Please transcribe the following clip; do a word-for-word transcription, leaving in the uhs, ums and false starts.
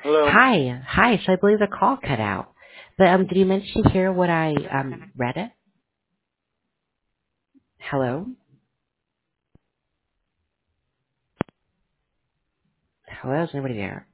Hello. Hi, hi. So I believe the call cut out. But um, did you manage to hear what I um read it? Hello, hello. Is anybody there?